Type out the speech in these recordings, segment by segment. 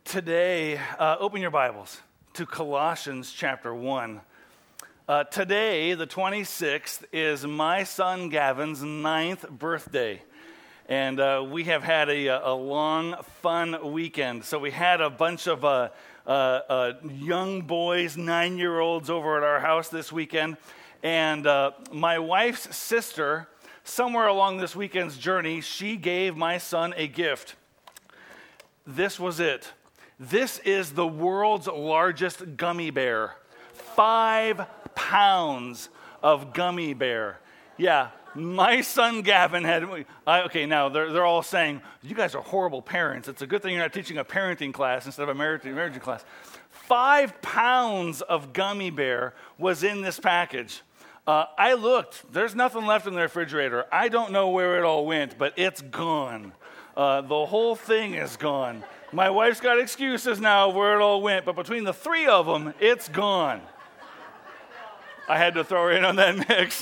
Today, open your Bibles to Colossians chapter 1. Today, the 26th, is my son Gavin's 9th birthday. And we have had a long, fun weekend. So we had a bunch of young boys, 9-year-olds over at our house this weekend. And my wife's sister, somewhere along this weekend's journey, she gave my son a gift. This was it. This is the world's largest gummy bear. 5 pounds of gummy bear. Yeah, my son Gavin had... now they're all saying, you guys are horrible parents. It's a good thing you're not teaching a parenting class instead of a marriage class. 5 pounds of gummy bear was in this package. I looked. There's nothing left in the refrigerator. I don't know where it all went, but it's gone. The whole thing is gone. My wife's got excuses now of where it all went, but between the 3 of them, it's gone. I had to throw her in on that mix.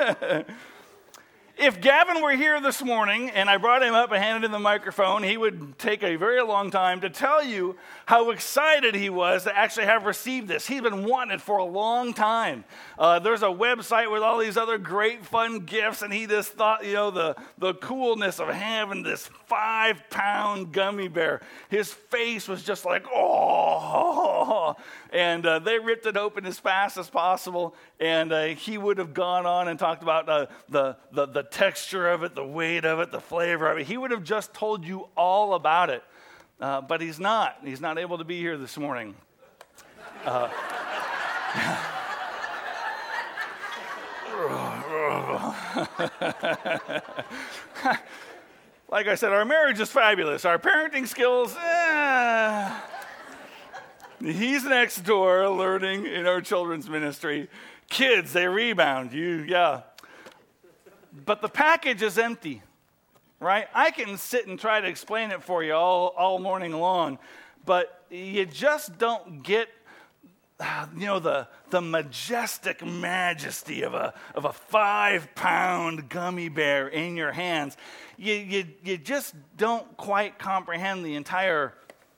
If Gavin were here this morning and I brought him up and handed him the microphone, he would take a very long time to tell you how excited he was to actually have received this. He's been wanting it for a long time. There's a website with all these other great fun gifts, and he just thought, the coolness of having this 5-pound gummy bear. His face was just like, oh, and they ripped it open as fast as possible, and he would have gone on and talked about the texture of it, the weight of it, the flavor of it. He would have just told you all about it, but he's not. He's not able to be here this morning. Like I said, our marriage is fabulous. Our parenting skills, he's next door learning in our children's ministry. Kids, they rebound. But the package is empty, right? I can sit and try to explain it for you all morning long, but you just don't get, the majestic majesty of a 5-pound gummy bear in your hands. You just don't quite comprehend the entire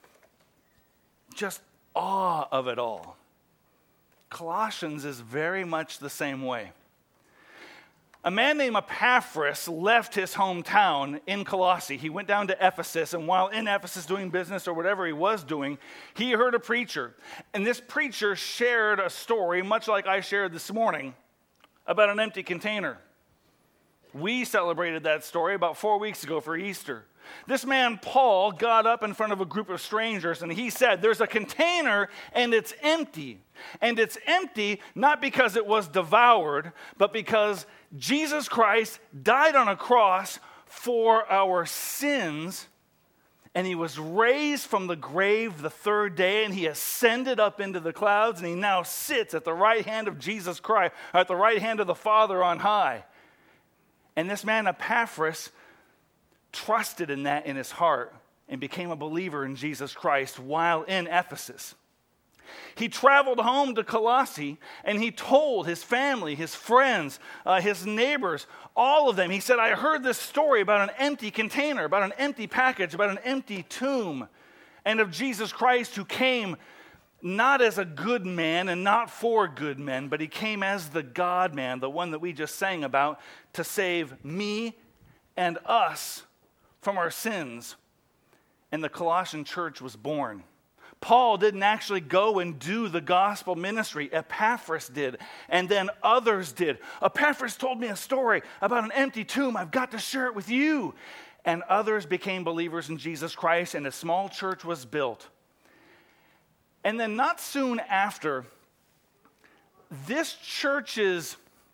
just awe of it all. Colossians is very much the same way. A man named Epaphras left his hometown in Colossae. He went down to Ephesus, and while in Ephesus doing business or whatever he was doing, he heard a preacher. And this preacher shared a story, much like I shared this morning, about an empty container. We celebrated that story about 4 weeks ago for Easter. This man, Paul, got up in front of a group of strangers and he said, there's a container and it's empty. And it's empty not because it was devoured, but because Jesus Christ died on a cross for our sins, and he was raised from the grave the 3rd day, and he ascended up into the clouds, and he now sits at the right hand of Jesus Christ, or at the right hand of the Father on high. And this man, Epaphras, trusted in that in his heart and became a believer in Jesus Christ while in Ephesus. He traveled home to Colossae and he told his family, his friends, his neighbors, all of them. He said, I heard this story about an empty container, about an empty package, about an empty tomb, and of Jesus Christ who came not as a good man and not for good men, but he came as the God-man, the one that we just sang about, to save me and us from our sins. And the Colossian church was born. Paul didn't actually go and do the gospel ministry. Epaphras did, and then others did. Epaphras told me a story about an empty tomb. I've got to share it with you. And others became believers in Jesus Christ, and a small church was built. And then not soon after, this church's,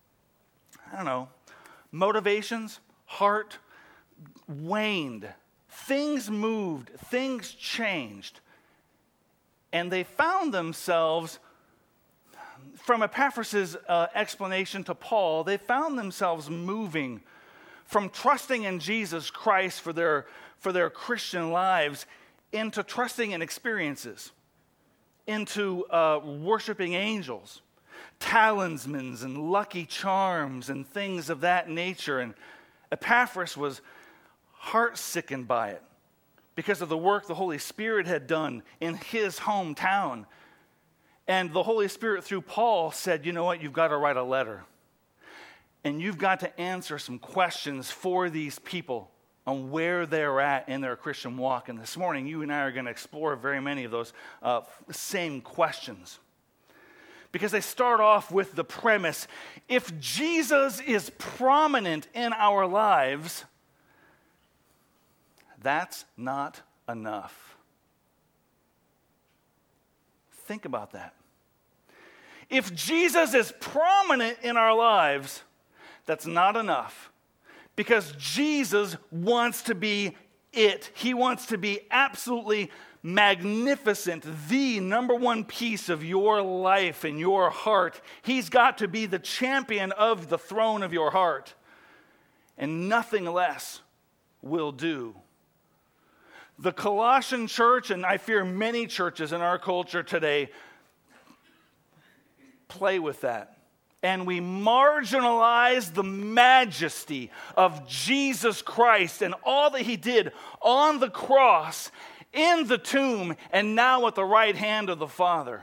motivations, heart waned. Things moved, things changed. And they found themselves, from Epaphras' explanation to Paul, they found themselves moving from trusting in Jesus Christ for their Christian lives into trusting in experiences, into worshiping angels, talismans and lucky charms and things of that nature. And Epaphras was heart-sickened by it. because of the work the Holy Spirit had done in his hometown. And the Holy Spirit, through Paul, said, you know what, you've got to write a letter. And you've got to answer some questions for these people on where they're at in their Christian walk. And this morning, you and I are going to explore very many of those same questions. Because they start off with the premise, if Jesus is prominent in our lives, that's not enough. Think about that. If Jesus is prominent in our lives, that's not enough. Because Jesus wants to be it. He wants to be absolutely magnificent, the number one piece of your life and your heart. He's got to be the champion of the throne of your heart. And nothing less will do. The Colossian church, and I fear many churches in our culture today, play with that. And we marginalize the majesty of Jesus Christ and all that he did on the cross, in the tomb, and now at the right hand of the Father.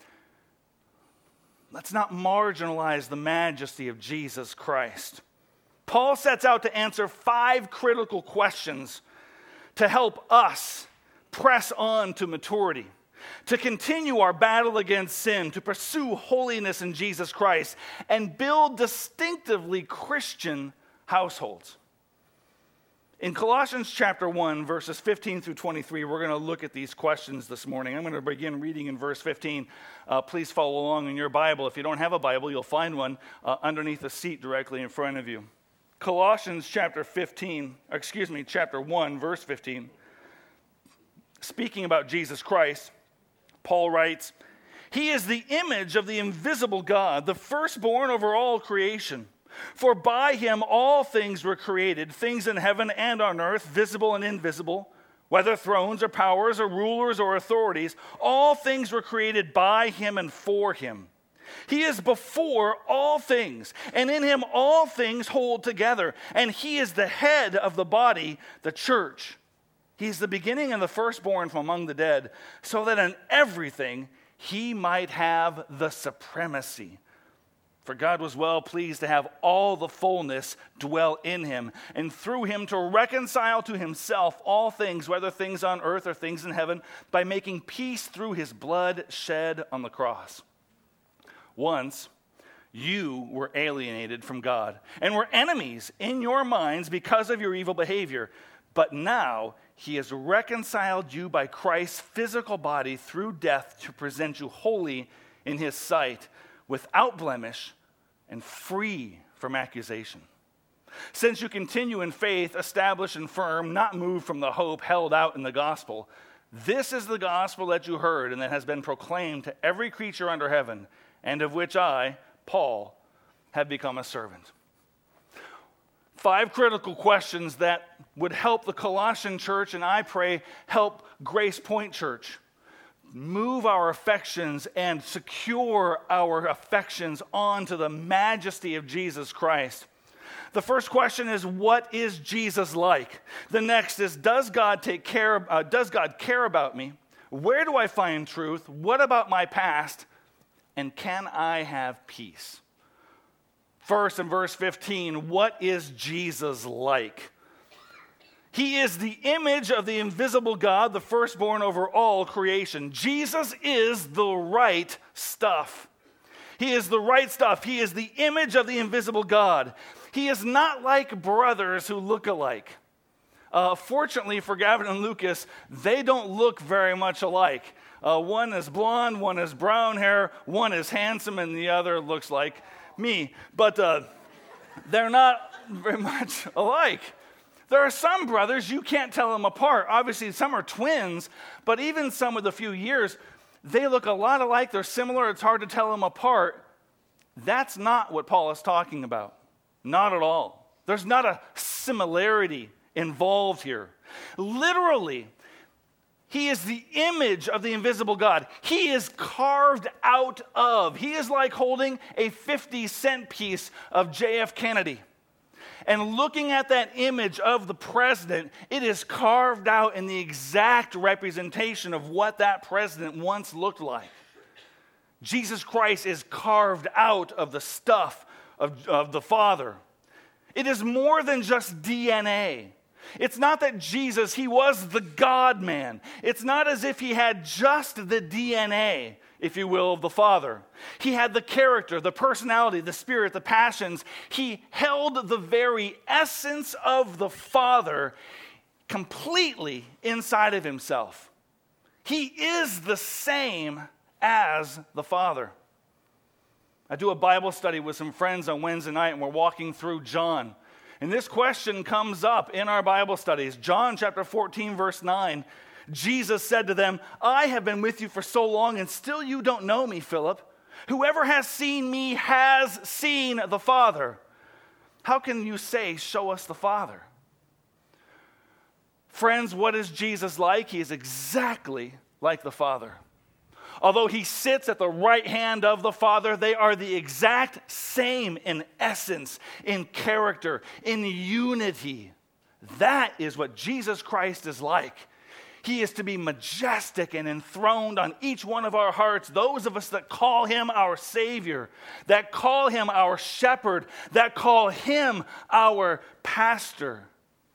Let's not marginalize the majesty of Jesus Christ. Paul sets out to answer 5 critical questions to help us press on to maturity, to continue our battle against sin, to pursue holiness in Jesus Christ, and build distinctively Christian households. In Colossians chapter 1, verses 15 through 23, we're going to look at these questions this morning. I'm going to begin reading in verse 15. Please follow along in your Bible. If you don't have a Bible, you'll find one underneath the seat directly in front of you. Colossians chapter 1, verse 15. Speaking about Jesus Christ, Paul writes, "He is the image of the invisible God, the firstborn over all creation. For by him all things were created, things in heaven and on earth, visible and invisible, whether thrones or powers or rulers or authorities, all things were created by him and for him. He is before all things, and in him all things hold together, and he is the head of the body, the church. He is the beginning and the firstborn from among the dead, so that in everything he might have the supremacy. For God was well pleased to have all the fullness dwell in him, and through him to reconcile to himself all things, whether things on earth or things in heaven, by making peace through his blood shed on the cross. Once you were alienated from God and were enemies in your minds because of your evil behavior, but now he has reconciled you by Christ's physical body through death to present you holy in his sight, without blemish and free from accusation. Since you continue in faith, established and firm, not moved from the hope held out in the gospel, this is the gospel that you heard and that has been proclaimed to every creature under heaven, and of which I, Paul, have become a servant." 5 critical questions that would help the Colossian church, and I pray help Grace Point Church move our affections and secure our affections onto the majesty of Jesus Christ. The first question is, what is Jesus like? The next is, does God care about me? Where do I find truth? What about my past? And can I have peace? First, in verse 15, what is Jesus like? He is the image of the invisible God, the firstborn over all creation. Jesus is the right stuff. He is the right stuff. He is the image of the invisible God. He is not like brothers who look alike. Fortunately for Gavin and Lucas, they don't look very much alike. One is blonde, one is brown hair, one is handsome, and the other looks like me. But they're not very much alike. There are some brothers, you can't tell them apart. Obviously, some are twins, but even some with a few years, they look a lot alike. They're similar. It's hard to tell them apart. That's not what Paul is talking about. Not at all. There's not a similarity involved here. Literally, he is the image of the invisible God. He is carved out of. He is like holding a 50-cent piece of J.F. Kennedy. And looking at that image of the president, it is carved out in the exact representation of what that president once looked like. Jesus Christ is carved out of the stuff of the Father. It is more than just DNA. It's not that Jesus, he was the God-man. It's not as if he had just the DNA, if you will, of the Father. He had the character, the personality, the spirit, the passions. He held the very essence of the Father completely inside of himself. He is the same as the Father. I do a Bible study with some friends on Wednesday night, and we're walking through John. And this question comes up in our Bible studies. John chapter 14, verse 9. Jesus said to them, I have been with you for so long, and still you don't know me, Philip. Whoever has seen me has seen the Father. How can you say, show us the Father? Friends, what is Jesus like? He is exactly like the Father. Although he sits at the right hand of the Father, they are the exact same in essence, in character, in unity. That is what Jesus Christ is like. He is to be majestic and enthroned on each one of our hearts, those of us that call him our Savior, that call him our shepherd, that call him our pastor.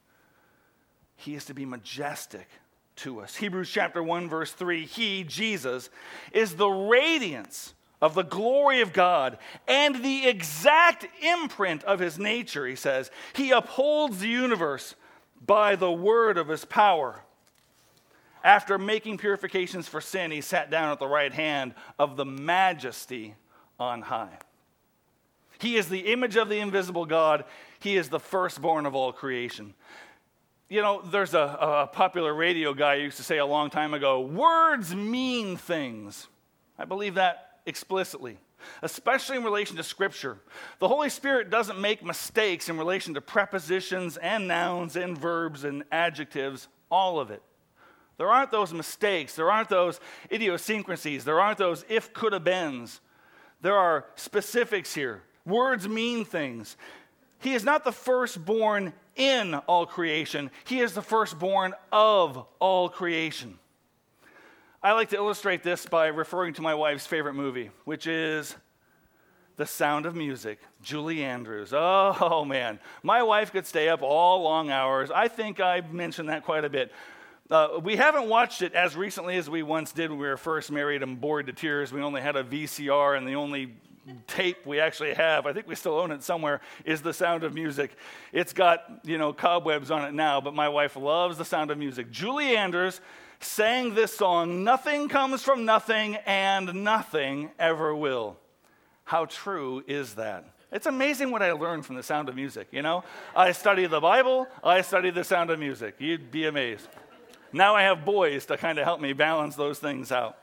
He is to be majestic to us. Hebrews chapter 1, verse 3, he, Jesus, is the radiance of the glory of God and the exact imprint of his nature, he says. He upholds the universe by the word of his power. After making purifications for sin, he sat down at the right hand of the majesty on high. He is the image of the invisible God. He is the firstborn of all creation. You know, there's a popular radio guy who used to say a long time ago, words mean things. I believe that explicitly, especially in relation to Scripture. The Holy Spirit doesn't make mistakes in relation to prepositions and nouns and verbs and adjectives, all of it. There aren't those mistakes. There aren't those idiosyncrasies. There aren't those if, coulda, beens. There are specifics here. Words mean things. He is not the firstborn in all creation. He is the firstborn of all creation. I like to illustrate this by referring to my wife's favorite movie, which is The Sound of Music, Julie Andrews. Oh, man. My wife could stay up all long hours. I think I've mentioned that quite a bit. We haven't watched it as recently as we once did when we were first married and bored to tears. We only had a VCR, and the only tape we actually have, I think we still own it somewhere, is The Sound of Music. It's got, cobwebs on it now, but my wife loves The Sound of Music. Julie Andrews sang this song, "Nothing comes from nothing and nothing ever will." How true is that? It's amazing what I learned from The Sound of Music, I study the Bible, I study The Sound of Music. You'd be amazed. Now I have boys to kind of help me balance those things out.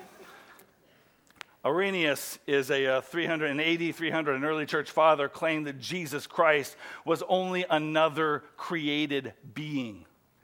Irenaeus is a 300 an early church father, claimed that Jesus Christ was only another created being.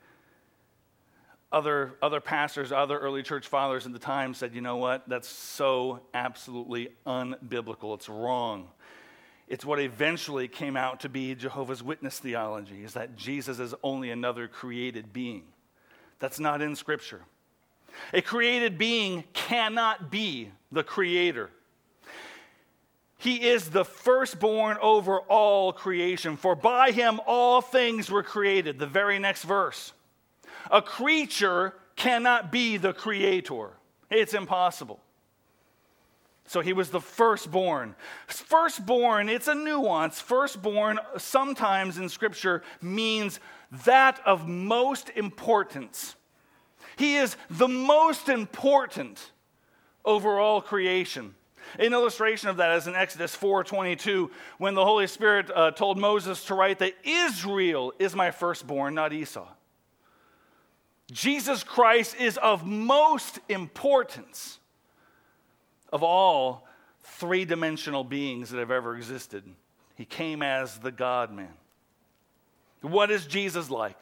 Other pastors, other early church fathers at the time said, you know what, that's so absolutely unbiblical. It's wrong. It's what eventually came out to be Jehovah's Witness theology, is that Jesus is only another created being. That's not in Scripture. A created being cannot be the creator. He is the firstborn over all creation, for by him all things were created. The very next verse. A creature cannot be the creator. It's impossible. So he was the firstborn. Firstborn, it's a nuance. Firstborn sometimes in Scripture means that of most importance. He is the most important over all creation. An illustration of that is in Exodus 4:22, when the Holy Spirit told Moses to write that Israel is my firstborn, not Esau. Jesus Christ is of most importance of all three-dimensional beings that have ever existed. He came as the God-man. What is Jesus like?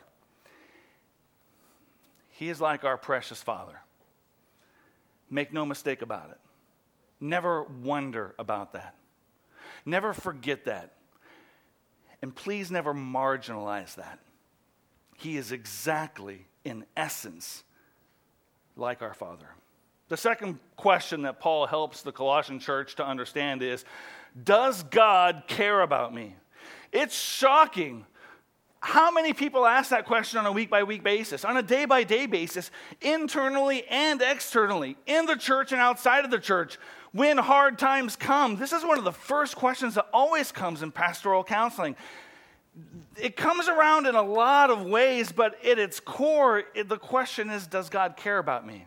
He is like our precious Father. Make no mistake about it. Never wonder about that. Never forget that. And please never marginalize that. He is exactly, in essence, like our Father. The second question that Paul helps the Colossian church to understand is, does God care about me? It's shocking how many people ask that question on a week-by-week basis, on a day-by-day basis, internally and externally, in the church and outside of the church. When hard times come, this is one of the first questions that always comes in pastoral counseling. It comes around in a lot of ways, but at its core, the question is, does God care about me?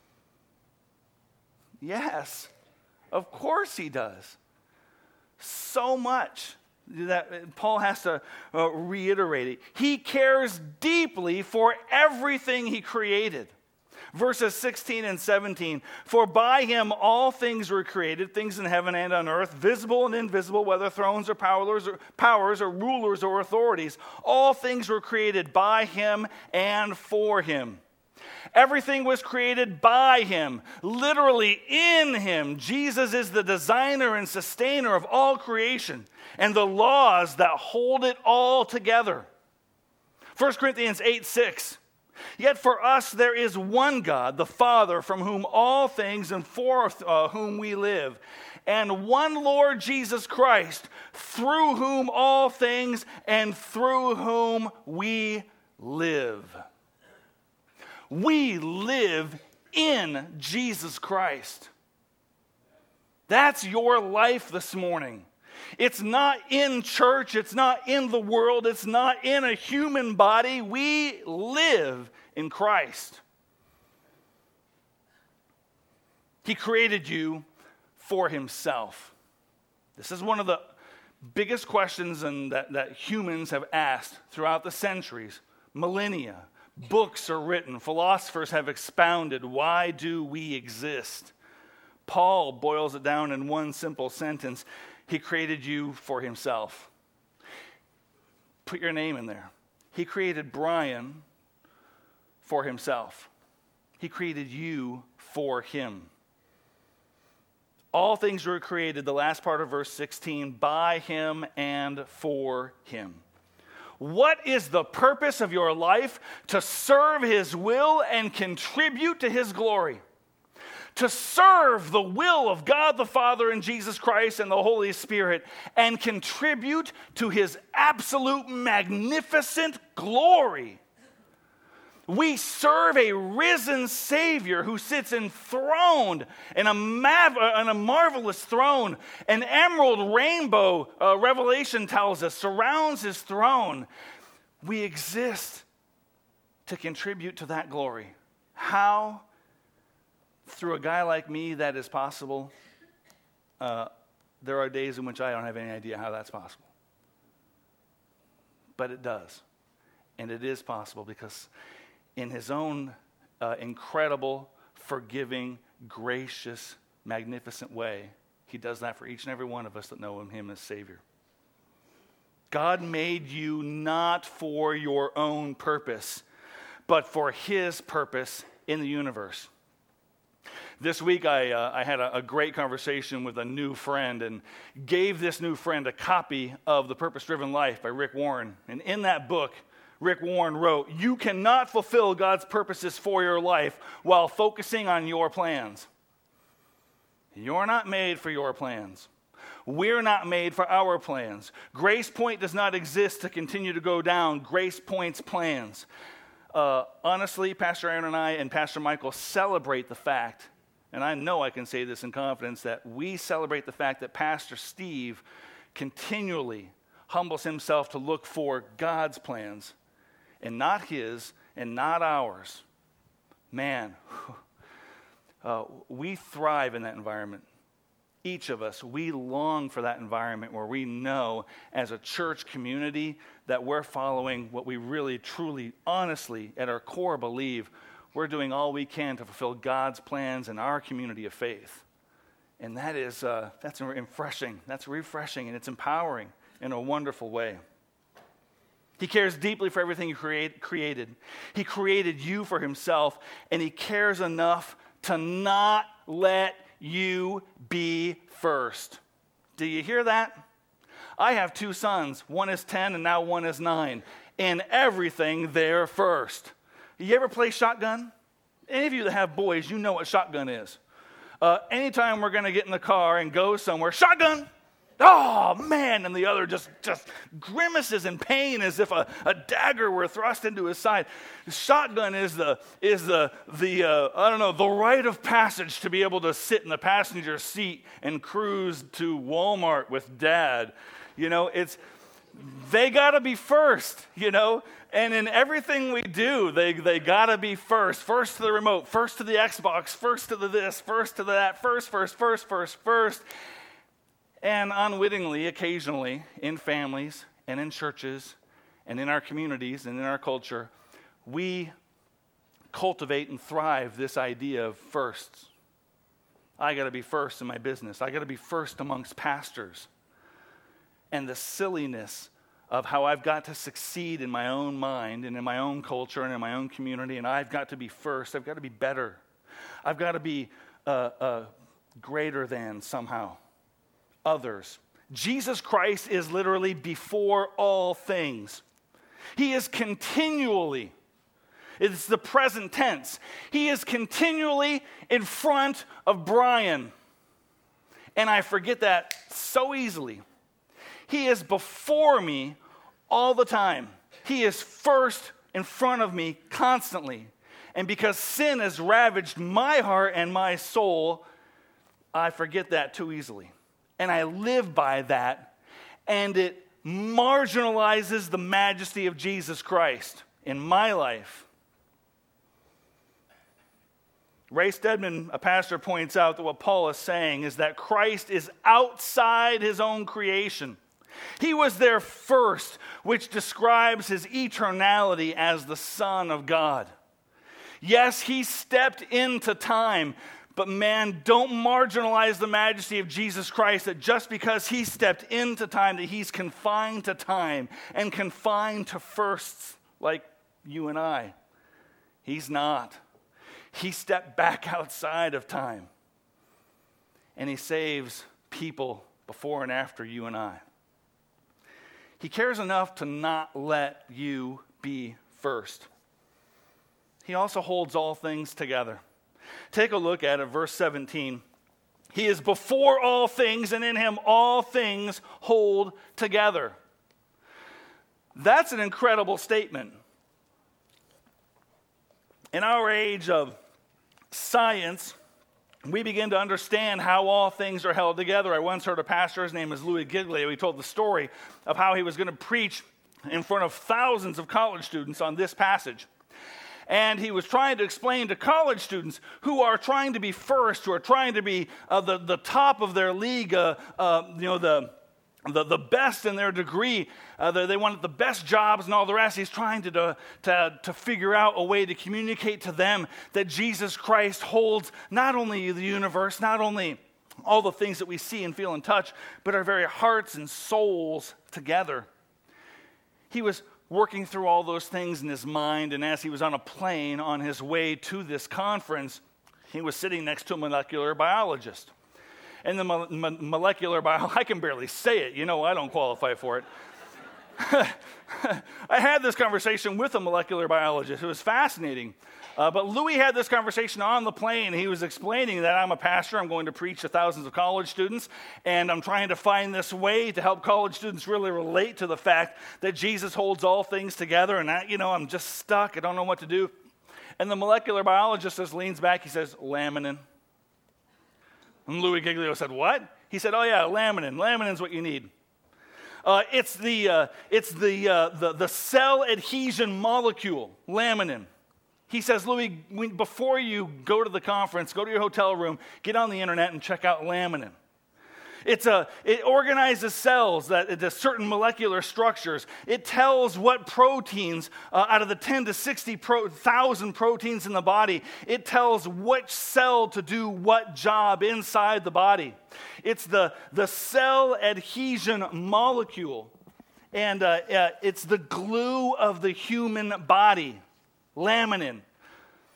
Yes, of course he does. So much that Paul has to reiterate it. He cares deeply for everything he created. Verses 16 and 17, for by him all things were created, things in heaven and on earth, visible and invisible, whether thrones or powers or rulers or authorities. All things were created by him and for him. Everything was created by him, literally in him. Jesus is the designer and sustainer of all creation and the laws that hold it all together. 1 Corinthians 8:6. Yet for us there is one God, the Father, from whom all things and for whom we live, and one Lord Jesus Christ, through whom all things and through whom we live. We live in Jesus Christ. That's your life this morning. It's not in church. It's not in the world. It's not in a human body. We live in Christ. He created you for himself. This is one of the biggest questions that humans have asked throughout the centuries, millennia. Books are written. Philosophers have expounded. Why do we exist? Paul boils it down in one simple sentence. He created you for himself. Put your name in there. He created Brian for himself. He created you for him. All things were created, the last part of verse 16, by him and for him. What is the purpose of your life? To serve his will and contribute to his glory. To serve the will of God the Father and Jesus Christ and the Holy Spirit and contribute to his absolute magnificent glory. We serve a risen Savior who sits enthroned in a marvelous throne. An emerald rainbow, Revelation tells us, surrounds his throne. We exist to contribute to that glory. How? Through a guy like me, that is possible. There are days in which I don't have any idea how that's possible. But it does. And it is possible because in his own incredible, forgiving, gracious, magnificent way, he does that for each and every one of us that know him as Savior. God made you not for your own purpose, but for his purpose in the universe. This week I had a great conversation with a new friend and gave this new friend a copy of The Purpose-Driven Life by Rick Warren. And in that book, Rick Warren wrote, "You cannot fulfill God's purposes for your life while focusing on your plans. You're not made for your plans. We're not made for our plans. Grace Point does not exist to continue to go down Grace Point's plans." Honestly, Pastor Aaron and I and Pastor Michael celebrate the fact, and I know I can say this in confidence, that we celebrate the fact that Pastor Steve continually humbles himself to look for God's plans and not his and not ours. Man, we thrive in that environment. Each of us, we long for that environment where we know as a church community that we're following what we really, truly, honestly, at our core believe. We're doing all we can to fulfill God's plans in our community of faith. And that is, that's refreshing. That's refreshing, and it's empowering in a wonderful way. He cares deeply for everything he created. He created you for himself, and he cares enough to not let you be first. Do you hear that? I have 2 sons. One is 10 and now one is 9. In everything, they're first. You ever play shotgun? Any of you that have boys, you know what shotgun is. Anytime we're going to get in the car and go somewhere, shotgun! Oh, man, and the other just grimaces in pain as if a dagger were thrust into his side. Shotgun is the rite of passage to be able to sit in the passenger seat and cruise to Walmart with Dad. They got to be first, and in everything we do, they got to be first. First to the remote, first to the Xbox, first to the this, first to the that, first. And unwittingly, occasionally, in families and in churches and in our communities and in our culture, we cultivate and thrive this idea of firsts. I got to be first in my business. I got to be first amongst pastors. And the silliness of how I've got to succeed in my own mind and in my own culture and in my own community, and I've got to be first. I've got to be better. I've got to be greater than somehow others. Jesus Christ is literally before all things. He is continually, it's the present tense, he is continually in front of Brian. And I forget that so easily. He is before me all the time. He is first in front of me constantly. And because sin has ravaged my heart and my soul, I forget that too easily. And I live by that, and it marginalizes the majesty of Jesus Christ in my life. Ray Stedman, a pastor, points out that what Paul is saying is that Christ is outside his own creation. He was there first, which describes his eternality as the Son of God. Yes, he stepped into time, but man, don't marginalize the majesty of Jesus Christ, that just because he stepped into time, that he's confined to time and confined to firsts like you and I. He's not. He stepped back outside of time. And he saves people before and after you and I. He cares enough to not let you be first. He also holds all things together. Take a look at it, verse 17. He is before all things, and in him all things hold together. That's an incredible statement. In our age of science, we begin to understand how all things are held together. I once heard a pastor, his name is Louis Giglio. He told the story of how he was going to preach in front of thousands of college students on this passage. And he was trying to explain to college students who are trying to be first, who are trying to be the top of their league, the best in their degree. They wanted the best jobs and all the rest. He's trying to figure out a way to communicate to them that Jesus Christ holds not only the universe, not only all the things that we see and feel and touch, but our very hearts and souls together. He was working through all those things in his mind, and as he was on a plane on his way to this conference, he was sitting next to a molecular biologist. And the molecular biologist, I can barely say it, I don't qualify for it. I had this conversation with a molecular biologist. It was fascinating. But Louis had this conversation on the plane. He was explaining that I'm a pastor. I'm going to preach to thousands of college students. And I'm trying to find this way to help college students really relate to the fact that Jesus holds all things together. And I'm just stuck. I don't know what to do. And the molecular biologist just leans back. He says, laminin. And Louis Giglio said, what? He said, oh yeah, laminin. Laminin's what you need. It's the cell adhesion molecule, laminin. He says, Louis, before you go to the conference, go to your hotel room, get on the internet and check out laminin. It organizes cells into certain molecular structures. It tells what proteins, out of the 10 to 60,000 proteins in the body, it tells which cell to do what job inside the body. It's the cell adhesion molecule. And it's the glue of the human body, laminin.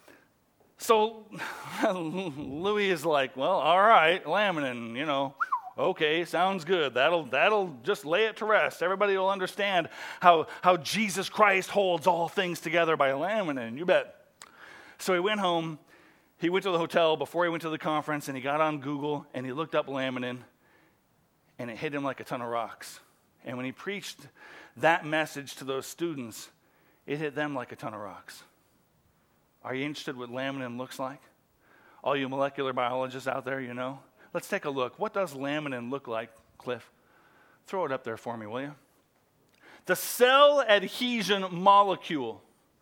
So Louis is like, well, all right, laminin, Okay, sounds good. That'll just lay it to rest. Everybody will understand how Jesus Christ holds all things together by laminin. You bet. So he went home. He went to the hotel before he went to the conference, and he got on Google, and he looked up laminin, and it hit him like a ton of rocks. And when he preached that message to those students, it hit them like a ton of rocks. Are you interested what laminin looks like? All you molecular biologists out there, you know? Let's take a look. What does laminin look like, Cliff? Throw it up there for me, will you? The cell adhesion molecule.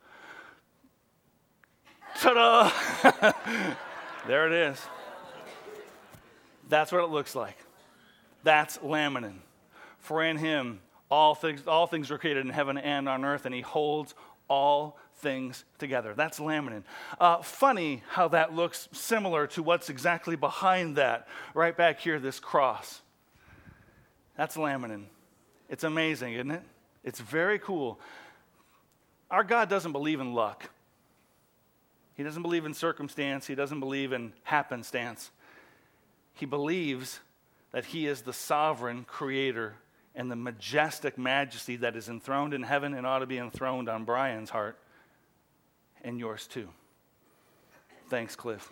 Ta-da! There it is. That's what it looks like. That's laminin. For in him all things were created in heaven and on earth, and he holds all things together. That's laminin. Funny how that looks similar to what's exactly behind that. Right back here, this cross. That's laminin. It's amazing, isn't it? It's very cool. Our God doesn't believe in luck. He doesn't believe in circumstance. He doesn't believe in happenstance. He believes that he is the sovereign creator and the majestic majesty that is enthroned in heaven and ought to be enthroned on Brian's heart and yours too. Thanks, Cliff.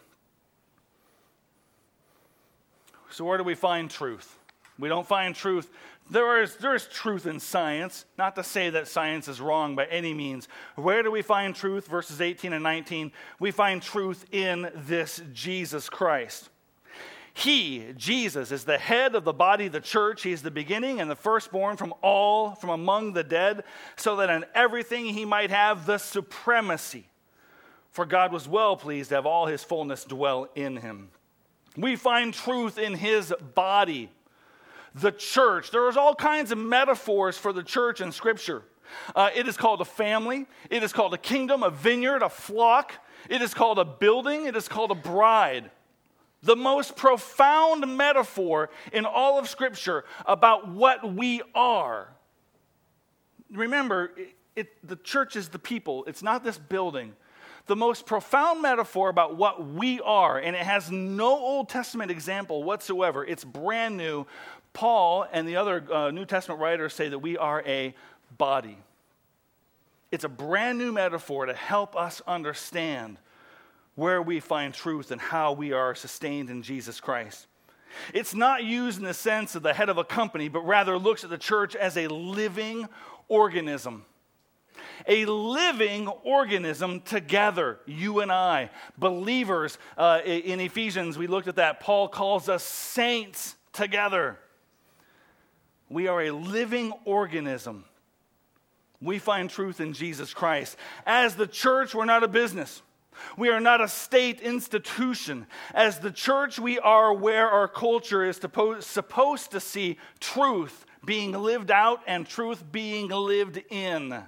So where do we find truth? We don't find truth. There is truth in science, not to say that science is wrong by any means. Where do we find truth? Verses 18 and 19. We find truth in this Jesus Christ. He, Jesus, is the head of the body of the church. He is the beginning and the firstborn from among the dead, so that in everything he might have the supremacy. For God was well pleased to have all his fullness dwell in him. We find truth in his body, the church. There is all kinds of metaphors for the church in Scripture. It is called a family. It is called a kingdom, a vineyard, a flock. It is called a building. It is called a bride. The most profound metaphor in all of Scripture about what we are. Remember, the church is the people. It's not this building. The most profound metaphor about what we are, and it has no Old Testament example whatsoever. It's brand new. Paul and the other New Testament writers say that we are a body. It's a brand new metaphor to help us understand where we find truth and how we are sustained in Jesus Christ. It's not used in the sense of the head of a company, but rather looks at the church as a living organism. A living organism together, you and I, believers. In Ephesians, we looked at that. Paul calls us saints together. We are a living organism. We find truth in Jesus Christ. As the church, we're not a business. We are not a state institution. As the church, we are where our culture is supposed to see truth being lived out and truth being lived in.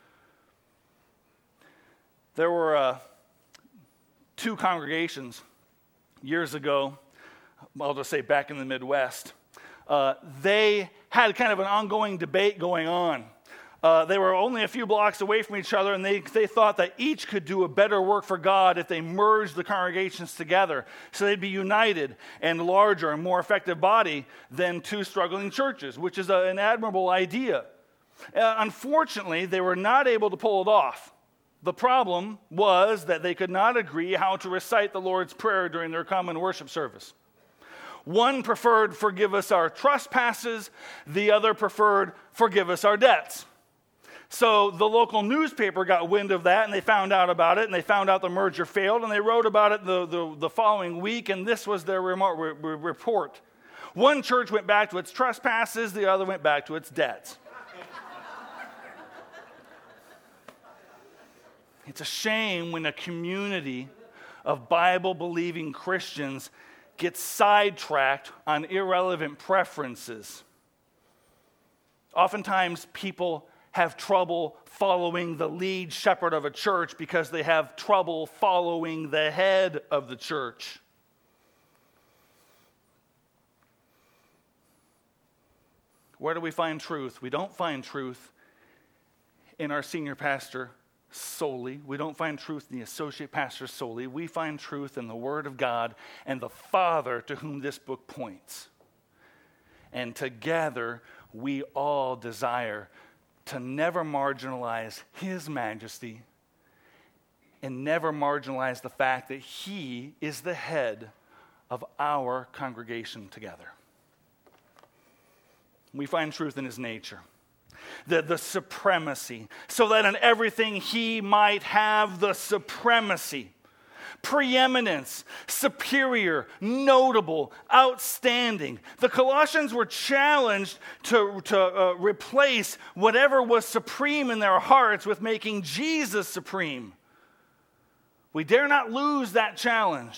There were two congregations years ago, I'll just say back in the Midwest. They had kind of an ongoing debate going on. They were only a few blocks away from each other, and they thought that each could do a better work for God if they merged the congregations together. So they'd be united and larger and more effective body than two struggling churches, which is an admirable idea. Unfortunately, they were not able to pull it off. The problem was that they could not agree how to recite the Lord's Prayer during their common worship service. One preferred, "Forgive us our trespasses." The other preferred, "Forgive us our debts." So the local newspaper got wind of that, and they found out about it, and they found out the merger failed, and they wrote about it the following week, and this was their report. One church went back to its trespasses, the other went back to its debts. It's a shame when a community of Bible-believing Christians gets sidetracked on irrelevant preferences. Oftentimes, people have trouble following the lead shepherd of a church because they have trouble following the head of the church. Where do we find truth? We don't find truth in our senior pastor solely. We don't find truth in the associate pastor solely. We find truth in the Word of God and the Father to whom this book points. And together, we all desire to never marginalize his majesty and never marginalize the fact that he is the head of our congregation together. We find truth in his nature, the supremacy, so that in everything he might have the supremacy, preeminence, superior, notable, outstanding. The Colossians were challenged to replace whatever was supreme in their hearts with making Jesus supreme. We dare not lose that challenge.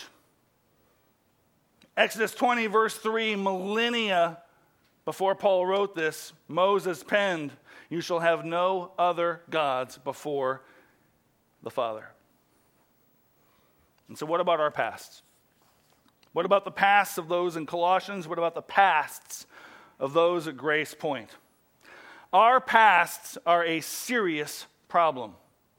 Exodus 20, verse 3, millennia before Paul wrote this, Moses penned, "You shall have no other gods before the Father." And so what about our pasts? What about the pasts of those in Colossians? What about the pasts of those at Grace Point? Our pasts are a serious problem.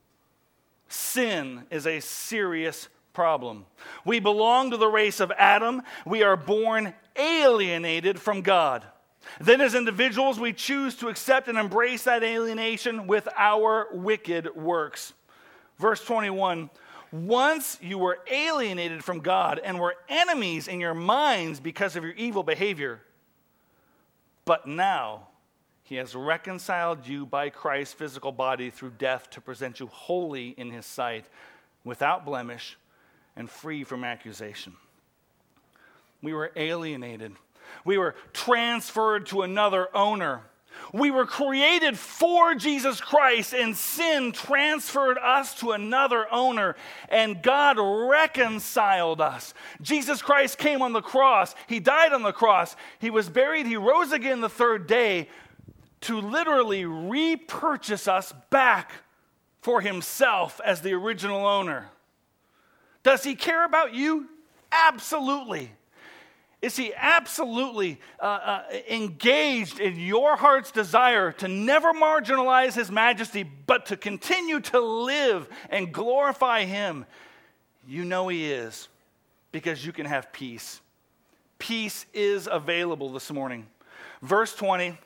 Sin is a serious problem. We belong to the race of Adam. We are born alienated from God. Then as individuals, we choose to accept and embrace that alienation with our wicked works. Verse 21, once you were alienated from God and were enemies in your minds because of your evil behavior, but now he has reconciled you by Christ's physical body through death to present you holy in his sight, without blemish and free from accusation. We were alienated. We were transferred to another owner. We were created for Jesus Christ, and sin transferred us to another owner, and God reconciled us. Jesus Christ came on the cross. He died on the cross. He was buried. He rose again the third day to literally repurchase us back for himself as the original owner. Does he care about you? Absolutely. Is he absolutely engaged in your heart's desire to never marginalize his majesty, but to continue to live and glorify him? You know he is, because you can have peace. Peace is available this morning. Verse 20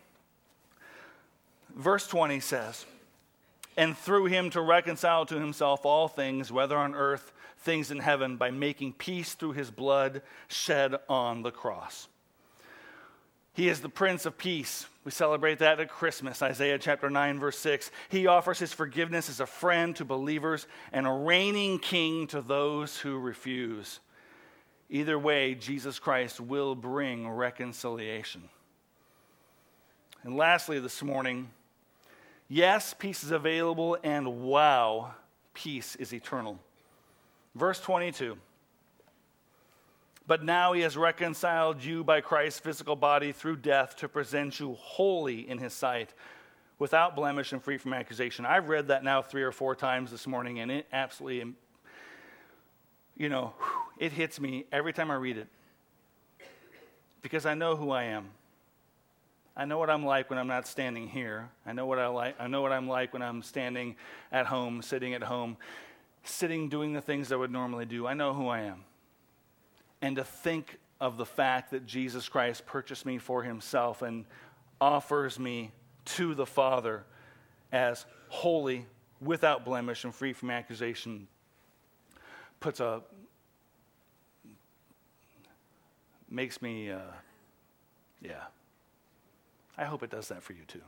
says, "And through him to reconcile to himself all things, whether on earth, things in heaven, by making peace through his blood shed on the cross." He is the Prince of Peace. We celebrate that at Christmas, Isaiah chapter 9, verse 6. He offers his forgiveness as a friend to believers and a reigning king to those who refuse. Either way, Jesus Christ will bring reconciliation. And lastly this morning, yes, peace is available, and wow, peace is eternal. Verse 22, "But now he has reconciled you by Christ's physical body through death to present you holy in his sight, without blemish and free from accusation." I've read that now 3 or 4 times this morning, and it absolutely, it hits me every time I read it. Because I know who I am. I know what I'm like when I'm not standing here. I know what I'm like when I'm standing at home, sitting doing the things I would normally do. I know who I am. And to think of the fact that Jesus Christ purchased me for himself and offers me to the Father as holy, without blemish, and free from accusation makes me, I hope it does that for you too.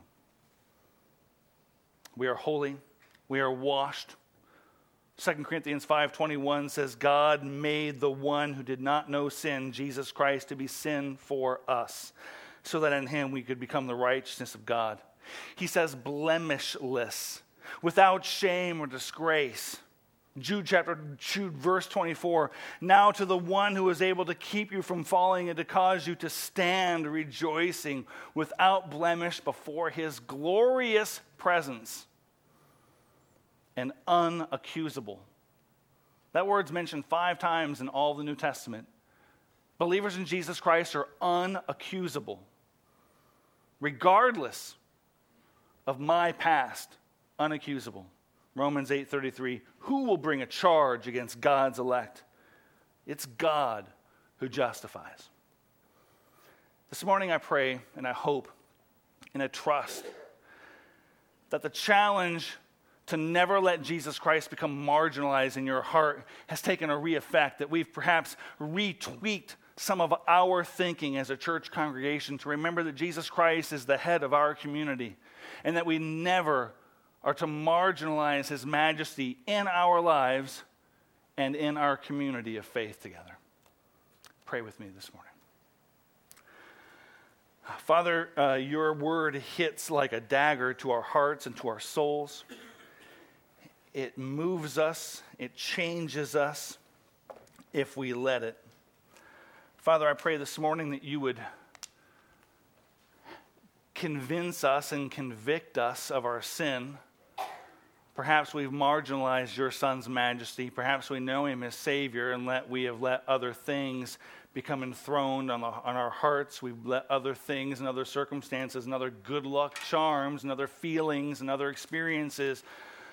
We are holy. We are washed. 2 Corinthians 5:21 says, "God made the one who did not know sin, Jesus Christ, to be sin for us, so that in him we could become the righteousness of God." He says blemishless, without shame or disgrace. Jude verse 24, "Now to the one who is able to keep you from falling and to cause you to stand rejoicing without blemish before his glorious presence, and unaccusable." That word's mentioned 5 times in all the New Testament. Believers in Jesus Christ are unaccusable. Regardless of my past, unaccusable. Romans 8:33, "Who will bring a charge against God's elect? It's God who justifies." This morning I pray and I hope and I trust that the challenge to never let Jesus Christ become marginalized in your heart has taken a re-effect, that we've perhaps retweaked some of our thinking as a church congregation to remember that Jesus Christ is the head of our community and that we never are to marginalize his majesty in our lives and in our community of faith together. Pray with me this morning. Father, your word hits like a dagger to our hearts and to our souls. It moves us, it changes us if we let it. Father, I pray this morning that you would convince us and convict us of our sin. Perhaps we've marginalized your Son's majesty. Perhaps we know him as Savior and we have let other things become enthroned on our hearts. We've let other things and other circumstances and other good luck charms and other feelings and other experiences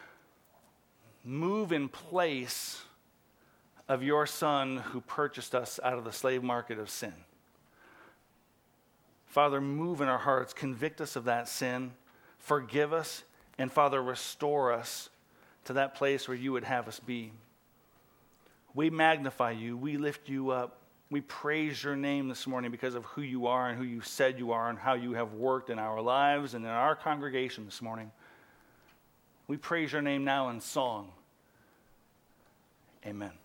move in place of your Son who purchased us out of the slave market of sin. Father, move in our hearts, convict us of that sin, forgive us, and Father, restore us to that place where you would have us be. We magnify you, we lift you up, we praise your name this morning because of who you are and who you said you are and how you have worked in our lives and in our congregation this morning. We praise your name now in song. Amen.